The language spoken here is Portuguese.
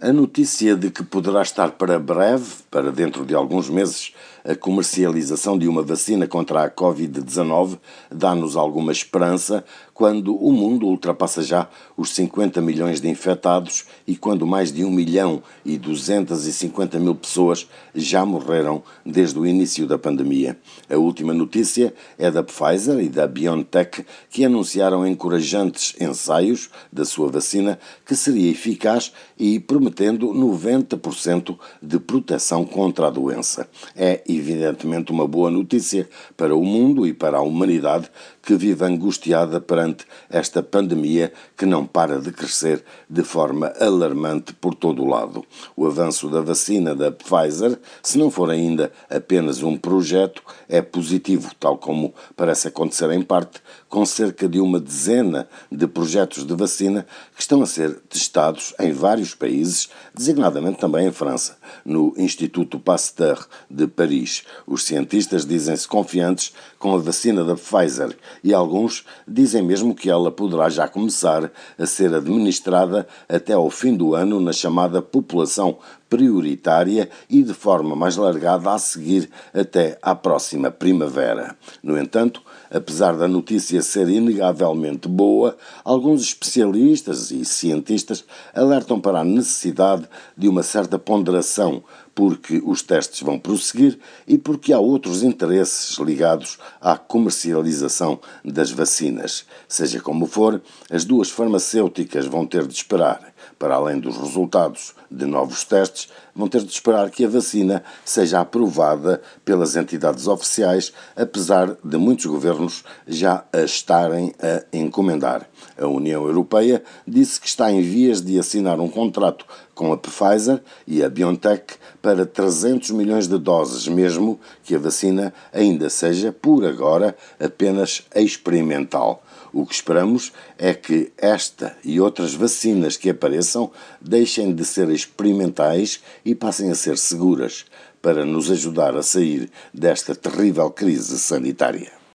A notícia de que poderá estar para breve, para dentro de alguns meses, a comercialização de uma vacina contra a Covid-19 dá-nos alguma esperança quando o mundo ultrapassa já os 50 milhões de infectados e quando mais de 1.250.000 pessoas já morreram desde o início da pandemia. A última notícia é da Pfizer e da BioNTech, que anunciaram encorajantes ensaios da sua vacina que seria eficaz e prometendo 90% de proteção contra a doença. É evidentemente uma boa notícia para o mundo e para a humanidade que vive angustiada perante esta pandemia que não para de crescer de forma alarmante por todo o lado. O avanço da vacina da Pfizer, se não for ainda apenas um projeto, é positivo, tal como parece acontecer em parte com cerca de uma dezena de projetos de vacina que estão a ser testados em vários países, designadamente também em França, no Instituto Pasteur de Paris. Os cientistas dizem-se confiantes com a vacina da Pfizer e alguns dizem mesmo que ela poderá já começar a ser administrada até ao fim do ano na chamada população prioritária e de forma mais largada a seguir até à próxima primavera. No entanto, apesar da notícia ser inegavelmente boa, alguns especialistas e cientistas alertam para a necessidade de uma certa ponderação, porque os testes vão prosseguir e porque há outros interesses ligados à comercialização das vacinas. Seja como for, as duas farmacêuticas vão ter de esperar. Para além dos resultados de novos testes, vão ter de esperar que a vacina seja aprovada pelas entidades oficiais, apesar de muitos governos já a estarem a encomendar. A União Europeia disse que está em vias de assinar um contrato com a Pfizer e a BioNTech para 300 milhões de doses, mesmo que a vacina ainda seja, por agora, apenas experimental. O que esperamos é que esta e outras vacinas que apareçam deixem de ser experimentais e passem a ser seguras para nos ajudar a sair desta terrível crise sanitária.